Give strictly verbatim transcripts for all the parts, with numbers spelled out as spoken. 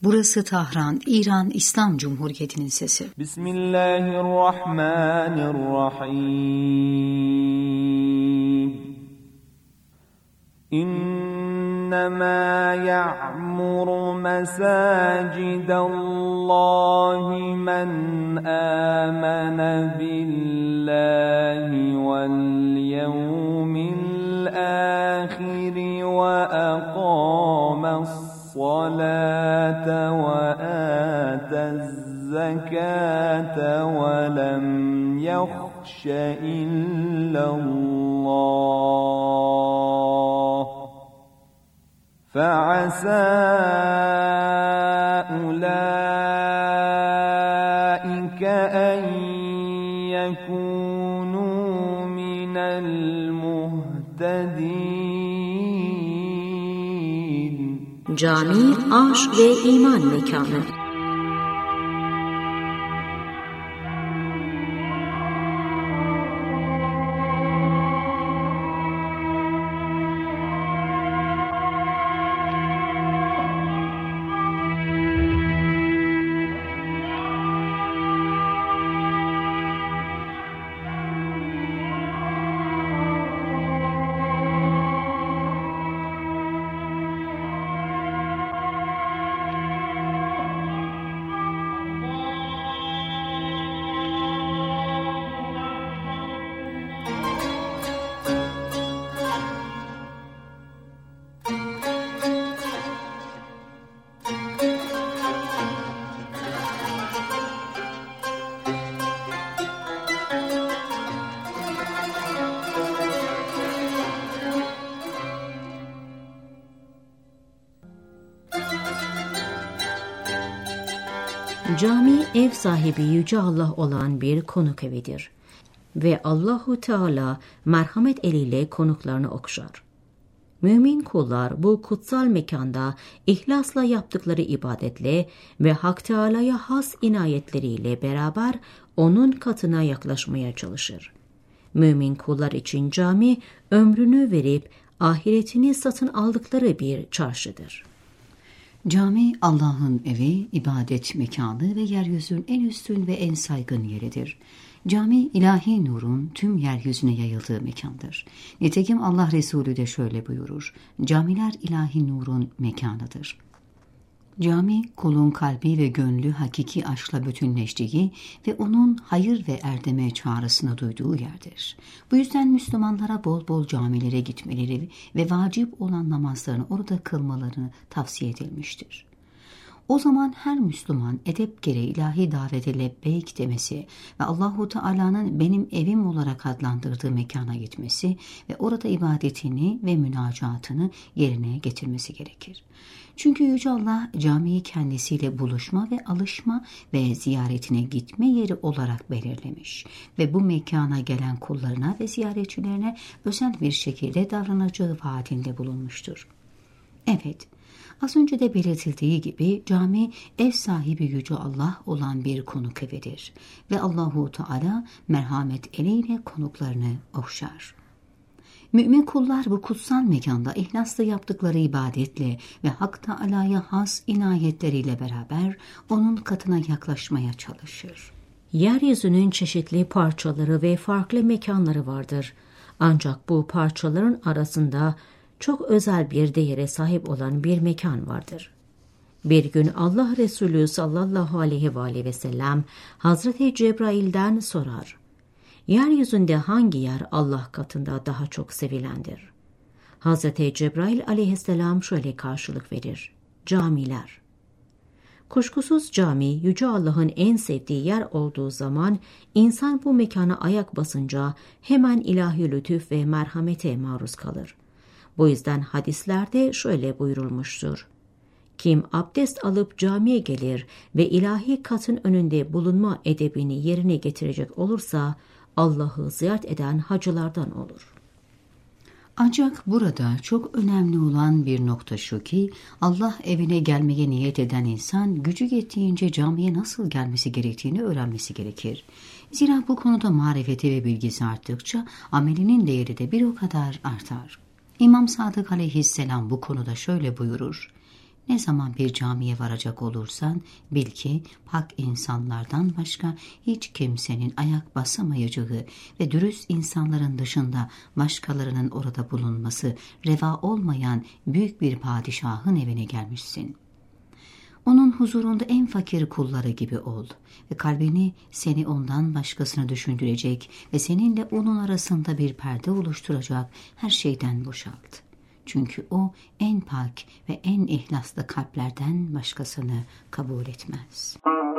Burası Tahran, İran İslam Cumhuriyeti'nin sesi. Bismillahirrahmanirrahim. İnnemâ ya'muru mesâcidallâhi men âmene billahi vel yevmil âhiri ve aqâmes الصلاة وآتى الزكاة ولم يخش إلا الله فعسى أولئك أن يكونوا من المهتدين. Cami, aşk ve iman mekanı. Cami, ev sahibi Yüce Allah olan bir konuk evidir ve Allahu Teala merhamet eliyle konuklarını okşar. Mümin kullar bu kutsal mekanda ihlasla yaptıkları ibadetle ve Hak Teala'ya has inayetleriyle beraber onun katına yaklaşmaya çalışır. Mümin kullar için cami, ömrünü verip ahiretini satın aldıkları bir çarşıdır. Cami, Allah'ın evi, ibadet mekanı ve yeryüzünün en üstün ve en saygın yeridir. Cami, ilahi nurun tüm yeryüzüne yayıldığı mekandır. Nitekim Allah Resulü de şöyle buyurur: camiler ilahi nurun mekanıdır. Cami, kulun kalbi ve gönlü hakiki aşkla bütünleştiği ve onun hayır ve erdeme çağrısını duyduğu yerdir. Bu yüzden Müslümanlara bol bol camilere gitmeleri ve vacip olan namazlarını orada kılmalarını tavsiye edilmiştir. O zaman her Müslüman edep gereği ilahi davete lebbeyk demesi ve Allahu Teala'nın benim evim olarak adlandırdığı mekana gitmesi ve orada ibadetini ve münacatını yerine getirmesi gerekir. Çünkü Yüce Allah camiyi kendisiyle buluşma ve alışma ve ziyaretine gitme yeri olarak belirlemiş ve bu mekana gelen kullarına ve ziyaretçilerine özel bir şekilde davranacağı vaadinde bulunmuştur. Evet, az önce de belirtildiği gibi cami ev sahibi Yüce Allah olan bir konuk evidir ve Allahu Teala merhamet eliyle konuklarını okşar. Mümin kullar bu kutsal mekanda ihlasla yaptıkları ibadetle ve Hak Teala'ya has inayetleriyle beraber onun katına yaklaşmaya çalışır. Yeryüzünün çeşitli parçaları ve farklı mekanları vardır. Ancak bu parçaların arasında çok özel bir değere sahip olan bir mekan vardır. Bir gün Allah Resulü sallallahu aleyhi ve aleyhi ve sellem Hazreti Cebrail'den sorar: yeryüzünde hangi yer Allah katında daha çok sevilendir? Hazreti Cebrail aleyhisselam şöyle karşılık verir: camiler. Kuşkusuz cami, Yüce Allah'ın en sevdiği yer olduğu zaman insan bu mekana ayak basınca hemen ilahi lütuf ve merhamete maruz kalır. Bu yüzden hadislerde şöyle buyurulmuştur: kim abdest alıp camiye gelir ve ilahi katın önünde bulunma edebini yerine getirecek olursa Allah'ı ziyaret eden hacılardan olur. Ancak burada çok önemli olan bir nokta şu ki Allah evine gelmeye niyet eden insan gücü yettiğince camiye nasıl gelmesi gerektiğini öğrenmesi gerekir. Zira bu konuda marifeti ve bilgisi arttıkça amelinin değeri de bir o kadar artar. İmam Sadık aleyhisselam bu konuda şöyle buyurur: Ne zaman bir camiye varacak olursan bil ki pak insanlardan başka hiç kimsenin ayak basamayacağı ve dürüst insanların dışında başkalarının orada bulunması reva olmayan büyük bir padişahın evine gelmişsin. Onun huzurunda en fakir kulları gibi ol ve kalbini seni ondan başkasını düşündürecek ve seninle onun arasında bir perde oluşturacak her şeyden boşalt. Çünkü o en pak ve en ihlaslı kalplerden başkasını kabul etmez.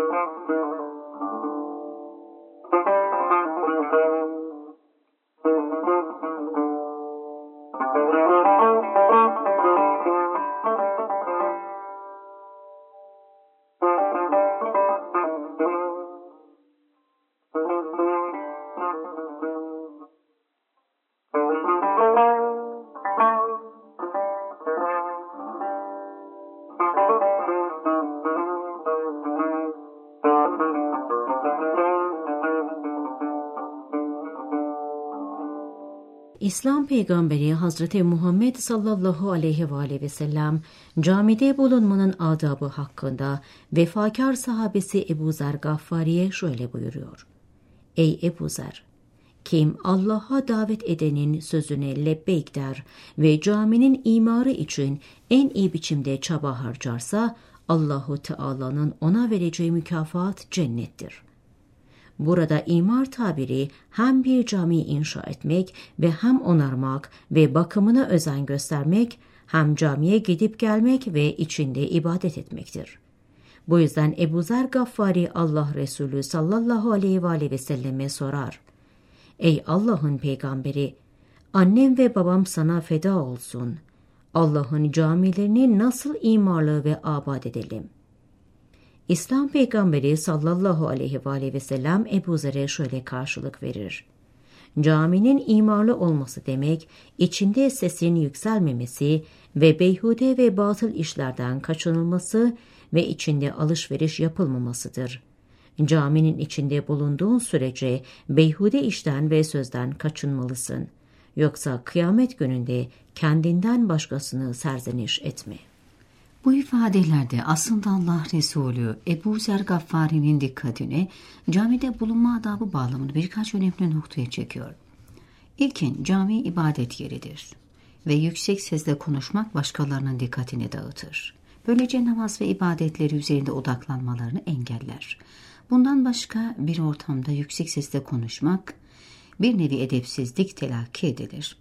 İslam peygamberi Hazreti Muhammed sallallahu aleyhi ve aleyhi ve sellem camide bulunmanın adabı hakkında vefakar sahabesi Ebu Zer Gaffari'ye şöyle buyuruyor. Ey Ebu Zer! Kim Allah'a davet edenin sözüne lebbeyk der ve caminin imarı için en iyi biçimde çaba harcarsa Allahu Teala'nın ona vereceği mükafat cennettir. Burada imar tabiri hem bir cami inşa etmek ve hem onarmak ve bakımına özen göstermek, hem camiye gidip gelmek ve içinde ibadet etmektir. Bu yüzden Ebu Zer Gaffari Allah Resulü sallallahu aleyhi ve aleyhi ve selleme sorar. Ey Allah'ın peygamberi, annem ve babam sana feda olsun. Allah'ın camilerini nasıl imarlı ve abad edelim? İslam peygamberi sallallahu aleyhi ve aleyhi ve sellem Ebu Zer'e şöyle karşılık verir. Caminin imarlı olması demek, içinde sesin yükselmemesi ve beyhude ve batıl işlerden kaçınılması ve içinde alışveriş yapılmamasıdır. Caminin içinde bulunduğun sürece beyhude işten ve sözden kaçınmalısın. Yoksa kıyamet gününde kendinden başkasını serzeniş etme. Bu ifadelerde aslında Allah Resulü Ebu Zer Gaffari'nin dikkatini camide bulunma adabı bağlamında birkaç önemli noktaya çekiyor. İlkin, cami ibadet yeridir ve yüksek sesle konuşmak başkalarının dikkatini dağıtır. Böylece namaz ve ibadetleri üzerinde odaklanmalarını engeller. Bundan başka bir ortamda yüksek sesle konuşmak bir nevi edepsizlik telakki edilir.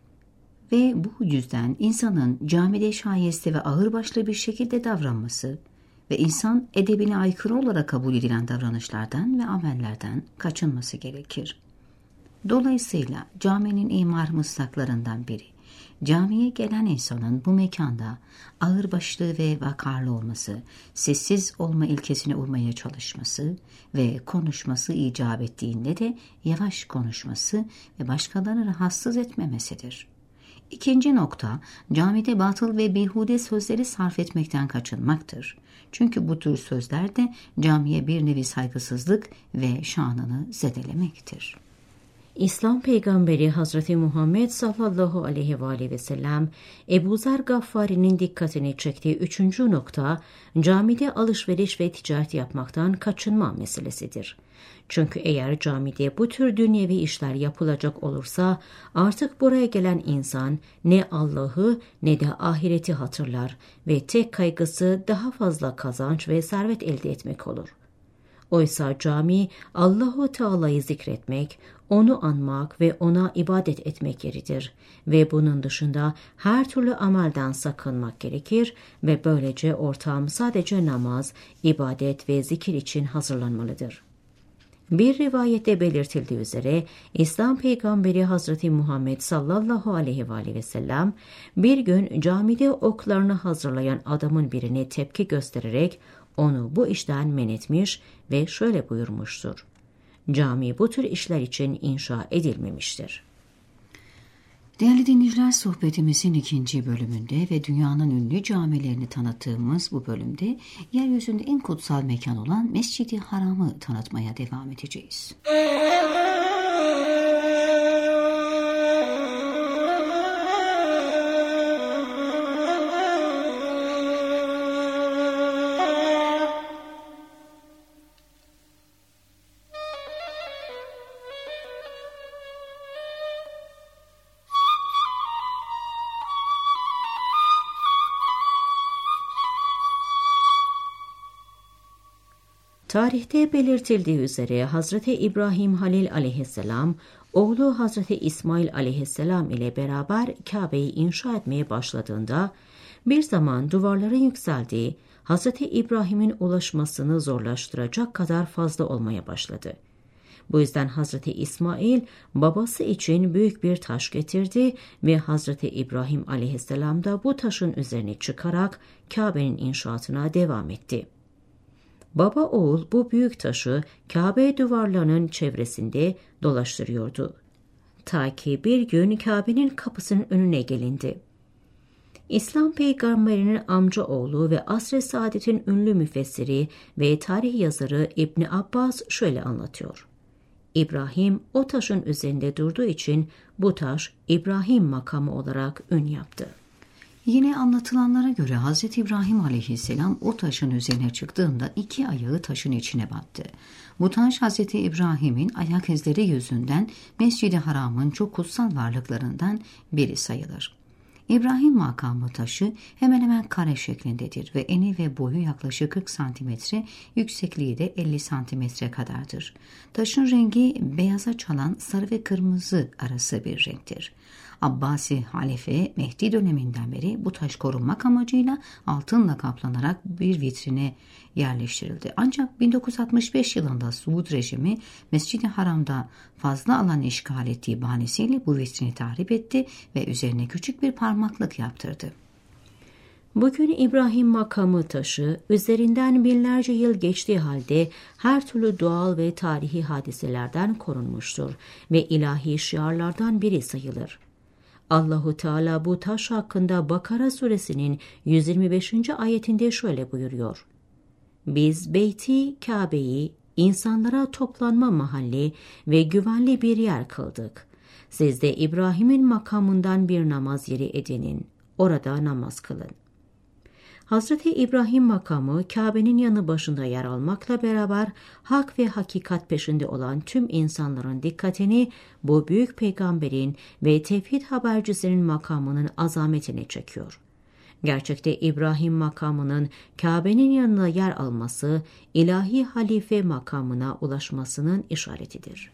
Ve bu yüzden insanın camide şayeste ve ağırbaşlı bir şekilde davranması ve insan edebine aykırı olarak kabul edilen davranışlardan ve amellerden kaçınması gerekir. Dolayısıyla caminin imar mıslaklarından biri, camiye gelen insanın bu mekanda ağırbaşlı ve vakarlı olması, sessiz olma ilkesine uymaya çalışması ve konuşması icap ettiğinde de yavaş konuşması ve başkalarını rahatsız etmemesidir. İkinci nokta, camide batıl ve beyhude sözleri sarf etmekten kaçınmaktır. Çünkü bu tür sözler de camiye bir nevi saygısızlık ve şanını zedelemektir. İslam peygamberi Hazreti Muhammed sallallahu aleyhi ve aleyhi ve sellem Ebu Zer Gaffari'nin dikkatini çektiği üçüncü nokta, camide alışveriş ve ticaret yapmaktan kaçınma meselesidir. Çünkü eğer camide bu tür dünyevi işler yapılacak olursa artık buraya gelen insan ne Allah'ı ne de ahireti hatırlar ve tek kaygısı daha fazla kazanç ve servet elde etmek olur. Oysa cami Allahu Teala'yı zikretmek, onu anmak ve ona ibadet etmek yeridir ve bunun dışında her türlü amelden sakınmak gerekir ve böylece ortam sadece namaz, ibadet ve zikir için hazırlanmalıdır. Bir rivayette belirtildiği üzere İslam peygamberi Hazreti Muhammed sallallahu aleyhi ve aleyhi ve sellem bir gün camide oklarını hazırlayan adamın birine tepki göstererek onu bu işten men etmiş ve şöyle buyurmuştur. Cami bu tür işler için inşa edilmemiştir. Değerli dinleyiciler, sohbetimizin ikinci bölümünde ve dünyanın ünlü camilerini tanıttığımız bu bölümde yeryüzünde en kutsal mekan olan Mescid-i Haram'ı tanıtmaya devam edeceğiz. Tarihte belirtildiği üzere Hazreti İbrahim Halil aleyhisselam, oğlu Hazreti İsmail aleyhisselam ile beraber Kabe'yi inşa etmeye başladığında, bir zaman duvarların yükseldiği, Hazreti İbrahim'in ulaşmasını zorlaştıracak kadar fazla olmaya başladı. Bu yüzden Hazreti İsmail babası için büyük bir taş getirdi ve Hazreti İbrahim aleyhisselam da bu taşın üzerine çıkarak Kabe'nin inşaatına devam etti. Baba oğul bu büyük taşı Kabe duvarlarının çevresinde dolaştırıyordu. Ta ki bir gün Kabe'nin kapısının önüne gelindi. İslam peygamberinin amca oğlu ve Asr-ı Saadet'in ünlü müfessiri ve tarih yazarı İbni Abbas şöyle anlatıyor. İbrahim o taşın üzerinde durduğu için bu taş İbrahim makamı olarak ün yaptı. Yine anlatılanlara göre Hazreti İbrahim aleyhisselam o taşın üzerine çıktığında iki ayağı taşın içine battı. Bu taş Hazreti İbrahim'in ayak izleri yüzünden Mescid-i Haram'ın çok kutsal varlıklarından biri sayılır. İbrahim makamı taşı hemen hemen kare şeklindedir ve eni ve boyu yaklaşık kırk santimetre, yüksekliği de elli santimetre kadardır. Taşın rengi beyaza çalan sarı ve kırmızı arası bir renktir. Abbasi halife Mehdi döneminden beri bu taş korunmak amacıyla altınla kaplanarak bir vitrine yerleştirildi. Ancak bin dokuz yüz altmış beş yılında Suud rejimi Mescid-i Haram'da fazla alan işgal ettiği bahanesiyle bu vitrini tahrip etti ve üzerine küçük bir parmaklık yaptırdı. Bugün İbrahim makamı taşı üzerinden binlerce yıl geçtiği halde her türlü doğal ve tarihi hadiselerden korunmuştur ve ilahi şiarlardan biri sayılır. Allahu Teala bu taş hakkında Bakara suresinin yüz yirmi beşinci ayetinde şöyle buyuruyor. Biz Beyti Kabe'yi insanlara toplanma mahalli ve güvenli bir yer kıldık. Siz de İbrahim'in makamından bir namaz yeri edinin. Orada namaz kılın. Hazreti İbrahim makamı Kabe'nin yanı başında yer almakla beraber hak ve hakikat peşinde olan tüm insanların dikkatini bu büyük peygamberin ve tevhid habercisinin makamının azametine çekiyor. Gerçekte İbrahim makamının Kabe'nin yanına yer alması ilahi halife makamına ulaşmasının işaretidir.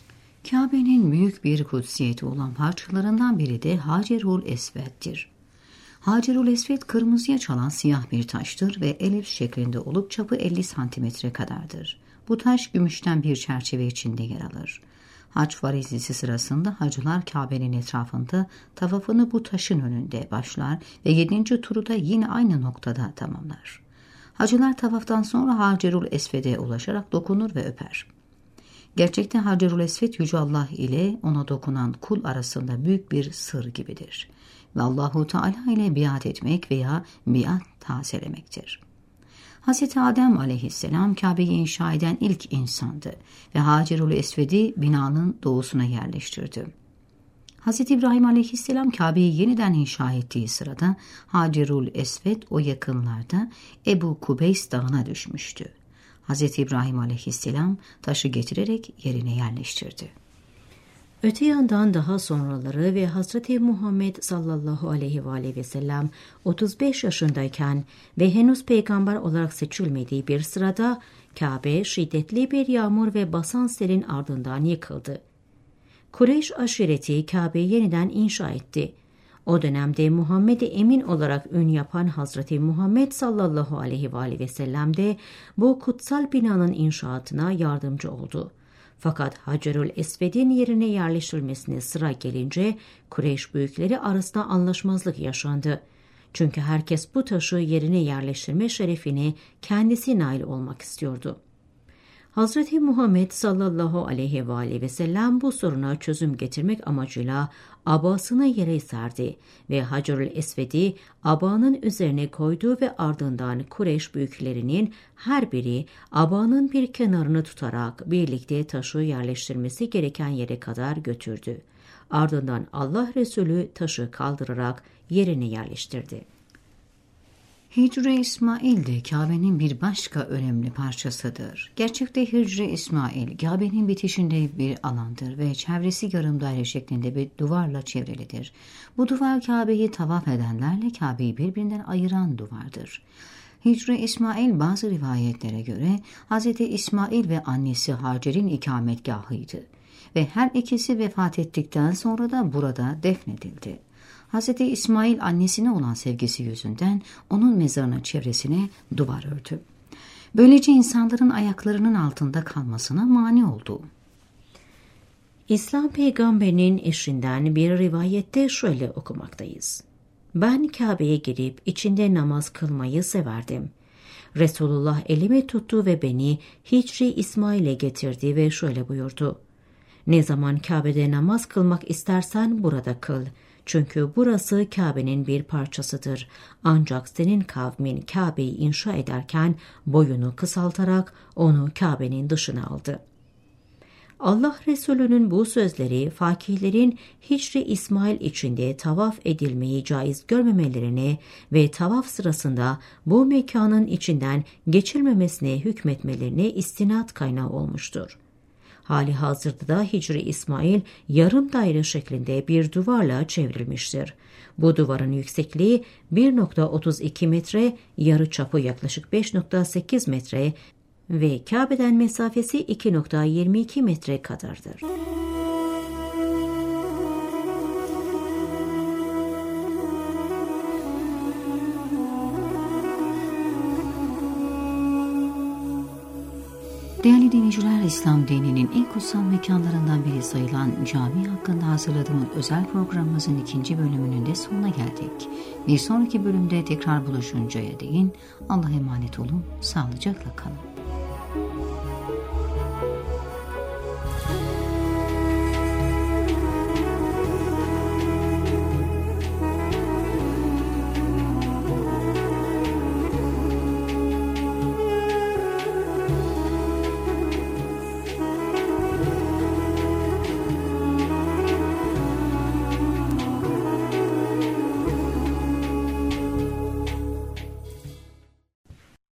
Kabe'nin büyük bir kutsiyeti olan parçalarından biri de Hacerul Esved'dir. Hacerul Esved kırmızıya çalan siyah bir taştır ve elips şeklinde olup çapı elli santimetre kadardır. Bu taş gümüşten bir çerçeve içinde yer alır. Hac farizesi sırasında hacılar Kabe'nin etrafında tavafını bu taşın önünde başlar ve yedinci turu da yine aynı noktada tamamlar. Hacılar tavaftan sonra Hacerul Esved'e ulaşarak dokunur ve öper. Gerçekte Hacerul Esved Yüce Allah ile ona dokunan kul arasında büyük bir sır gibidir ve Allahu Teala ile biat etmek veya biat tazelemektir. Hazreti Adem aleyhisselam Kabe'yi inşa eden ilk insandı ve Hacerul Esved'i binanın doğusuna yerleştirdi. Hazreti İbrahim aleyhisselam Kabe'yi yeniden inşa ettiği sırada Hacerul Esved o yakınlarda Ebu Kubeys dağına düşmüştü. Hazreti İbrahim aleyhisselam taşı getirerek yerine yerleştirdi. Öte yandan daha sonraları ve Hazreti Muhammed sallallahu aleyhi ve aleyhi ve sellem otuz beş yaşındayken ve henüz peygamber olarak seçilmediği bir sırada Kabe şiddetli bir yağmur ve basan selin ardından yıkıldı. Kureyş aşireti Kabe'yi yeniden inşa etti. O dönemde Muhammed-i Emin olarak ün yapan Hazreti Muhammed sallallahu aleyhi ve aleyhi ve sellem de bu kutsal binanın inşaatına yardımcı oldu. Fakat Hacerul Esved'in yerine yerleştirilmesine sıra gelince Kureyş büyükleri arasında anlaşmazlık yaşandı. Çünkü herkes bu taşı yerine yerleştirme şerefine kendisi nail olmak istiyordu. Hazreti Muhammed sallallahu aleyhi ve aleyhi ve sellem bu soruna çözüm getirmek amacıyla abasını yere serdi ve Hacerul Esved'i abanın üzerine koydu ve ardından Kureyş büyüklerinin her biri abanın bir kenarını tutarak birlikte taşı yerleştirmesi gereken yere kadar götürdü. Ardından Allah Resulü taşı kaldırarak yerine yerleştirdi. Hicr-i İsmail de Kabe'nin bir başka önemli parçasıdır. Gerçekte Hicr-i İsmail Kabe'nin bitişinde bir alandır ve çevresi yarım daire şeklinde bir duvarla çevrilidir. Bu duvar Kabe'yi tavaf edenlerle Kabe'yi birbirinden ayıran duvardır. Hicri İsmail bazı rivayetlere göre Hz. İsmail ve annesi Hacer'in ikametgahıydı ve her ikisi vefat ettikten sonra da burada defnedildi. Hz. İsmail annesine olan sevgisi yüzünden onun mezarının çevresine duvar ördü. Böylece insanların ayaklarının altında kalmasına mani oldu. İslam peygamberinin eşinden bir rivayette şöyle okumaktayız. Ben Kabe'ye girip içinde namaz kılmayı severdim. Resulullah elimi tuttu ve beni Hicri İsmail'e getirdi ve şöyle buyurdu. Ne zaman Kabe'de namaz kılmak istersen burada kıl. Çünkü burası Kabe'nin bir parçasıdır. Ancak senin kavmin Kabe'yi inşa ederken boyunu kısaltarak onu Kabe'nin dışına aldı. Allah Resulü'nün bu sözleri fakihlerin Hicri İsmail içinde tavaf edilmeyi caiz görmemelerini ve tavaf sırasında bu mekanın içinden geçilmemesine hükmetmelerine istinad kaynağı olmuştur. Hali hazırda da Hicri İsmail yarım daire şeklinde bir duvarla çevrilmiştir. Bu duvarın yüksekliği bir nokta otuz iki metre, yarıçapı yaklaşık beş nokta sekiz metre ve Kabe'den mesafesi iki nokta yirmi iki metre kadardır. Değerli dinleyiciler, İslam dininin en kutsal mekanlarından biri sayılan cami hakkında hazırladığımız özel programımızın ikinci bölümünün de sonuna geldik. Bir sonraki bölümde tekrar buluşuncaya değin Allah'a emanet olun, sağlıcakla kalın.